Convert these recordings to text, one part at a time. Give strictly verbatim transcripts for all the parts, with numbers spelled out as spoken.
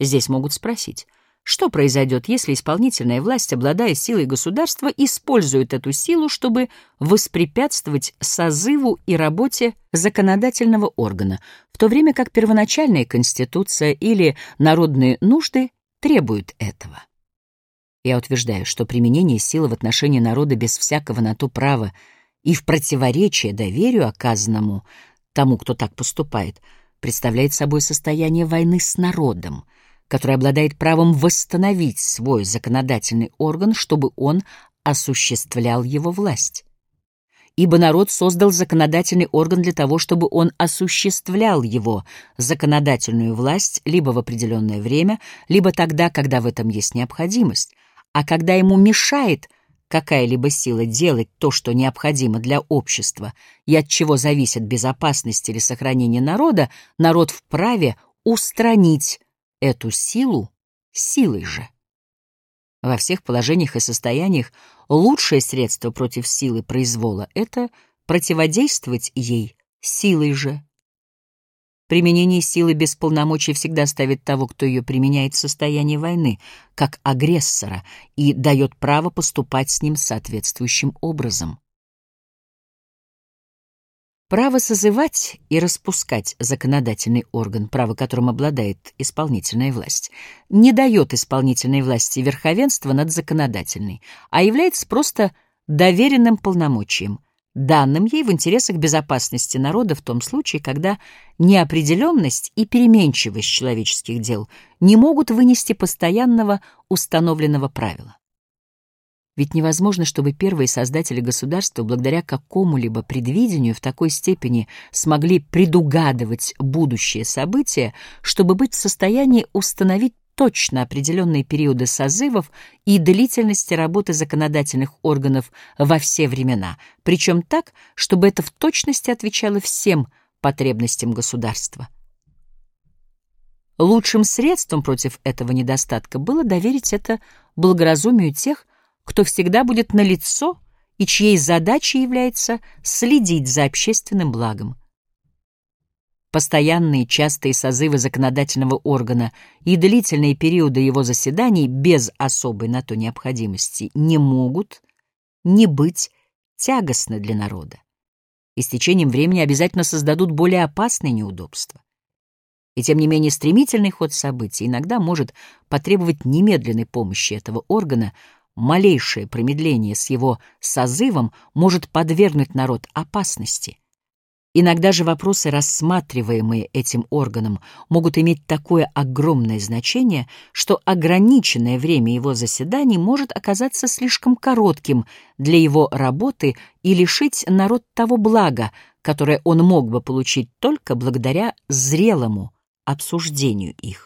Здесь могут спросить, что произойдет, если исполнительная власть, обладая силой государства, использует эту силу, чтобы воспрепятствовать созыву и работе законодательного органа, в то время как первоначальная конституция или народные нужды требуют этого. Я утверждаю, что применение силы в отношении народа без всякого на то права и в противоречие доверию, оказанному тому, кто так поступает, представляет собой состояние войны с народом, который обладает правом восстановить свой законодательный орган, чтобы он осуществлял его власть. Ибо народ создал законодательный орган для того, чтобы он осуществлял его законодательную власть либо в определенное время, либо тогда, когда в этом есть необходимость, а когда ему мешает какая-либо сила делать то, что необходимо для общества и от чего зависит безопасность или сохранение народа, народ вправе устранить эту силу силой же. Во всех положениях и состояниях лучшее средство против силы произвола — это противодействовать ей силой же. Применение силы без полномочий всегда ставит того, кто ее применяет, в состояние войны, как агрессора, и дает право поступать с ним соответствующим образом. Право созывать и распускать законодательный орган, право которым обладает исполнительная власть, не дает исполнительной власти верховенства над законодательной, а является просто доверенным полномочием, данным ей в интересах безопасности народа в том случае, когда неопределенность и переменчивость человеческих дел не могут вынести постоянного установленного правила. Ведь невозможно, чтобы первые создатели государства, благодаря какому-либо предвидению, в такой степени смогли предугадывать будущие события, чтобы быть в состоянии установить точно определенные периоды созывов и длительности работы законодательных органов во все времена, причем так, чтобы это в точности отвечало всем потребностям государства. Лучшим средством против этого недостатка было доверить это благоразумию тех, кто всегда будет налицо и чьей задачей является следить за общественным благом. Постоянные частые созывы законодательного органа и длительные периоды его заседаний без особой на то необходимости не могут не быть тягостны для народа и с течением времени обязательно создадут более опасные неудобства. И тем не менее стремительный ход событий иногда может потребовать немедленной помощи этого органа. Малейшее промедление с его созывом может подвергнуть народ опасности. Иногда же вопросы, рассматриваемые этим органом, могут иметь такое огромное значение, что ограниченное время его заседаний может оказаться слишком коротким для его работы и лишить народ того блага, которое он мог бы получить только благодаря зрелому обсуждению их.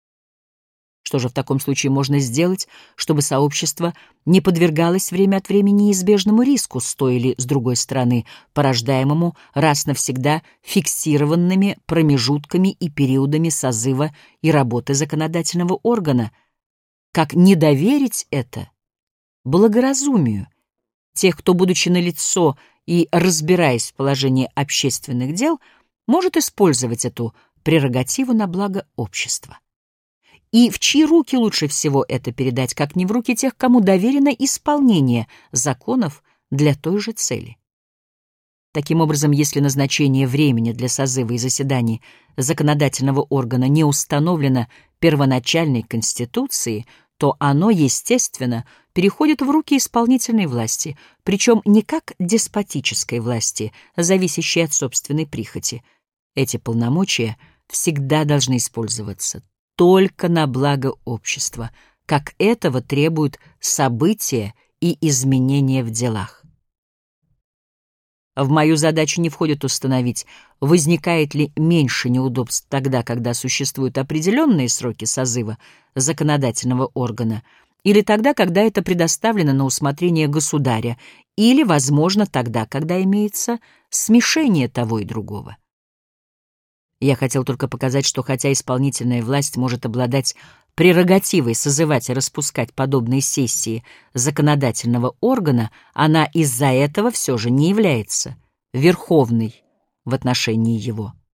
Что же в таком случае можно сделать, чтобы сообщество не подвергалось время от времени неизбежному риску с той или с другой стороны, порождаемому раз навсегда фиксированными промежутками и периодами созыва и работы законодательного органа? Как не доверить это благоразумию тех, кто, будучи налицо и разбираясь в положении общественных дел, может использовать эту прерогативу на благо общества? И в чьи руки лучше всего это передать, как не в руки тех, кому доверено исполнение законов для той же цели? Таким образом, если назначение времени для созыва и заседаний законодательного органа не установлено первоначальной Конституцией, то оно, естественно, переходит в руки исполнительной власти, причем не как деспотической власти, зависящей от собственной прихоти. Эти полномочия всегда должны использоваться только на благо общества, как этого требуют события и изменения в делах. В мою задачу не входит установить, возникает ли меньше неудобств тогда, когда существуют определенные сроки созыва законодательного органа, или тогда, когда это предоставлено на усмотрение государя, или, возможно, тогда, когда имеется смешение того и другого. Я хотел только показать, что хотя исполнительная власть может обладать прерогативой созывать и распускать подобные сессии законодательного органа, она из-за этого все же не является верховной в отношении его.